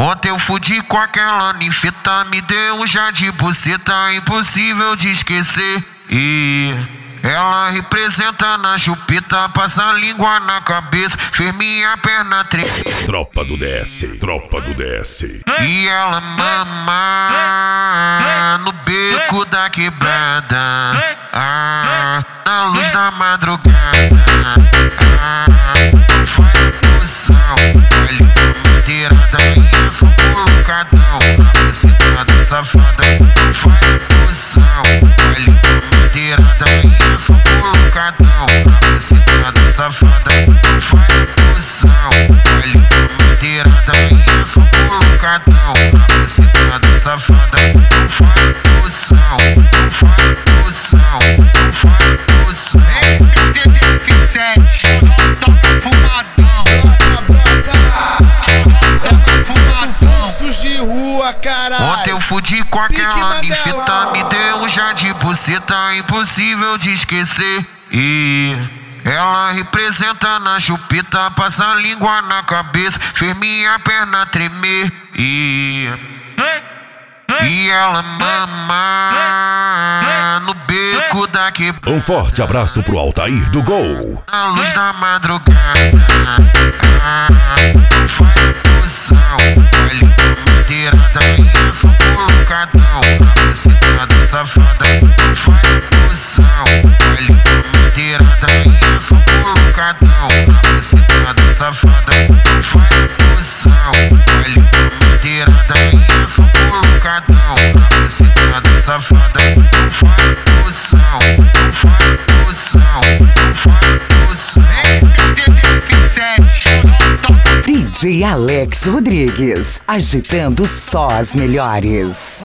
Ontem eu fudi com aquela ninfeta, me deu um já de buceta, impossível de esquecer. E ela representa na chupeta, passa a língua na cabeça, fez minha perna tremer. Tropa do DS, tropa do DS. E ela mama no beco da quebrada, na luz da madrugada. Faz posição, ali na madeirada, e eu sou colocadão na bucetada safada. Faz posição, ali na madeirada, e eu sou colocadão na bucetada safada. Faz posição, ali na madeirada, e eu sou colocadão na bucetada safada. Faz posição, faz posição, faz posição. Ontem eu fudi com aquela ninfeta, me deu um já de buceta, impossível de esquecer. E ela representa na chupeta, passa a língua na cabeça, fez minha perna tremer. E ela mama no beco da quebrada. Um forte abraço pro Altair do Gol. Na luz da madrugada, faz posição, ali na madeirada, e eu sou colocadão na bucetada safada. Faz posição, ali na madeirada, e eu sou colocadão na bucetada safada. Faz posição, ali na madeirada, e eu sou colocadão na bucetada safada. Faz posição, faz posição, faz posição. DJ Alex Rodrigues, agitando só as melhores.